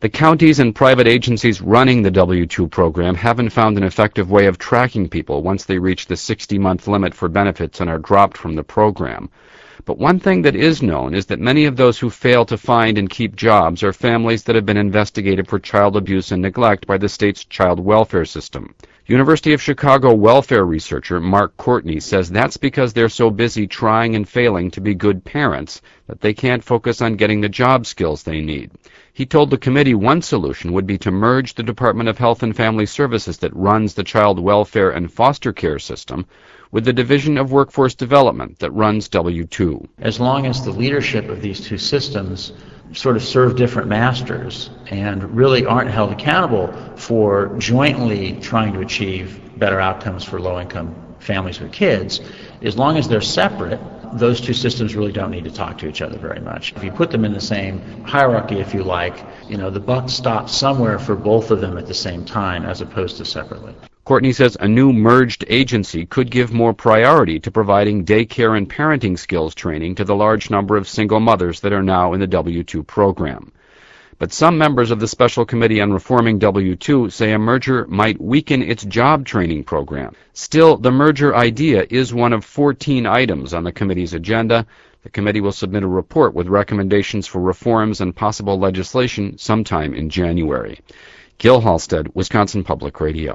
The counties and private agencies running the W-2 program haven't found an effective way of tracking people once they reach the 60-month limit for benefits and are dropped from the program. But one thing that is known is that many of those who fail to find and keep jobs are families that have been investigated for child abuse and neglect by the state's child welfare system. University of Chicago welfare researcher Mark Courtney says that's because they're so busy trying and failing to be good parents that they can't focus on getting the job skills they need. He told the committee one solution would be to merge the Department of Health and Family Services that runs the child welfare and foster care system with the Division of Workforce Development that runs W-2. As long as the leadership of these two systems sort of serve different masters and really aren't held accountable for jointly trying to achieve better outcomes for low-income families with kids, as long as they're separate, those two systems really don't need to talk to each other very much. If you put them in the same hierarchy, if you like, the buck stops somewhere for both of them at the same time as opposed to separately. Courtney says a new merged agency could give more priority to providing daycare and parenting skills training to the large number of single mothers that are now in the W-2 program. But some members of the Special Committee on Reforming W-2 say a merger might weaken its job training program. Still, the merger idea is one of 14 items on the committee's agenda. The committee will submit a report with recommendations for reforms and possible legislation sometime in January. Gil Halstead, Wisconsin Public Radio.